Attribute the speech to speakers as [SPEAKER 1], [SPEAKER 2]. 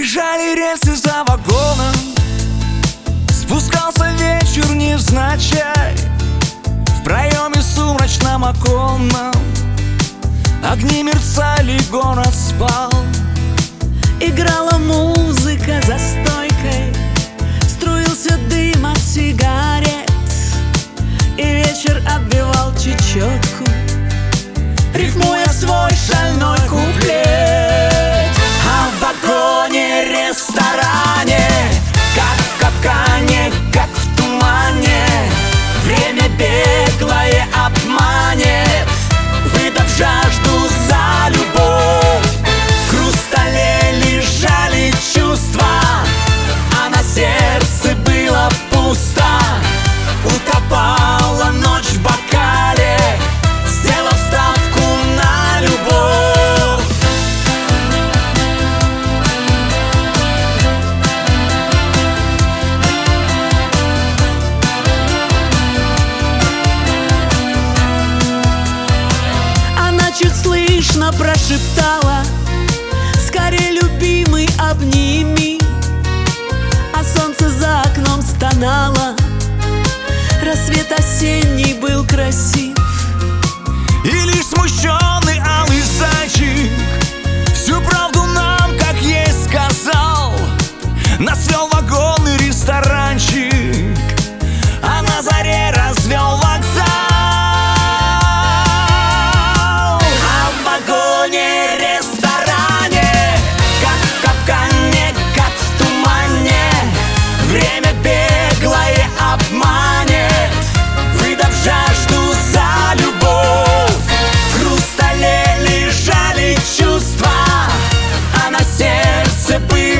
[SPEAKER 1] Бежали рельсы за вагоном, спускался вечер невзначай. В проеме сумрачном оконном огни мерцали, город спал.
[SPEAKER 2] Играла музыка за стойкой, струился дым от сигарет, и вечер отбивал чечетку, рифмуя свой шальной куплет.
[SPEAKER 1] А в вагоне-ресторане, как в капкане, как в тумане, время беглое обманет, выдав жажду за любовь. В хрустале лежали чувства, а на сердце было пусто. Утопала ночь в бокале, сделав ставку на любовь.
[SPEAKER 2] Она чуть слышно прошептала: скорее, любимый, обними. А солнце за окном стонало, рассвет осенний был красив.
[SPEAKER 1] И лишь смущенный алый зайчик всю правду нам, как есть, сказал. Нас вел вагонный ресторанчик, а на заре развел вокзал. А в вагоне-ресторане, как в капкане, как в тумане, время беглое обманет, выдав жажду за любовь. В хрустале лежали чувства, а на сердце было